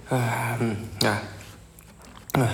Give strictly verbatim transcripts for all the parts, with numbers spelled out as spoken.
Um, ah. Uh,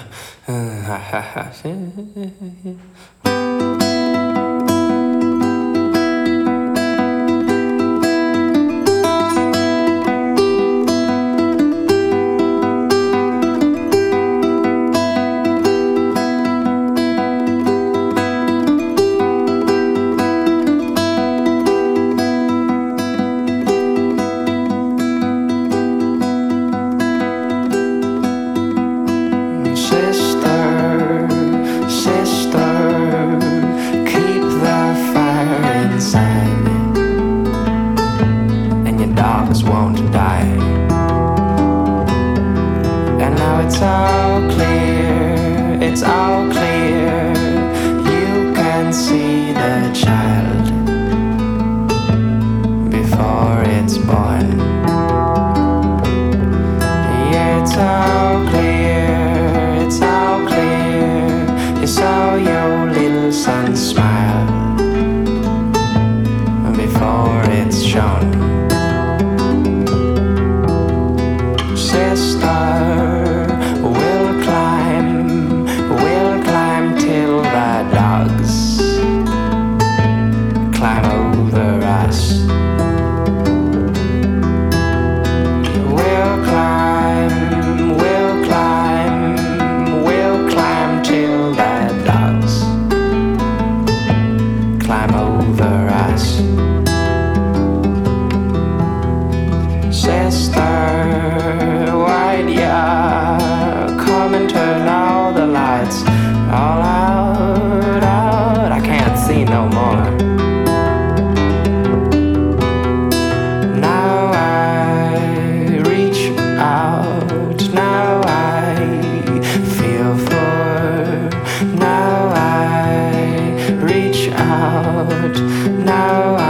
Sister, sister, keep the fire inside, and your dogs won't die. And now it's all clear, it's all clear. You can see the child before it's born. Yeah, it's all clear, it's all clear. You saw your little son smile before it's shown. Sister, we'll climb, we'll climb till the dogs climb over us. We'll climb, we'll climb, we'll climb till the dogs climb over us. Sister, why'd ya come and turn all the lights all out, out? I can't see no more. Now I reach out, now I feel for. Now I reach out, now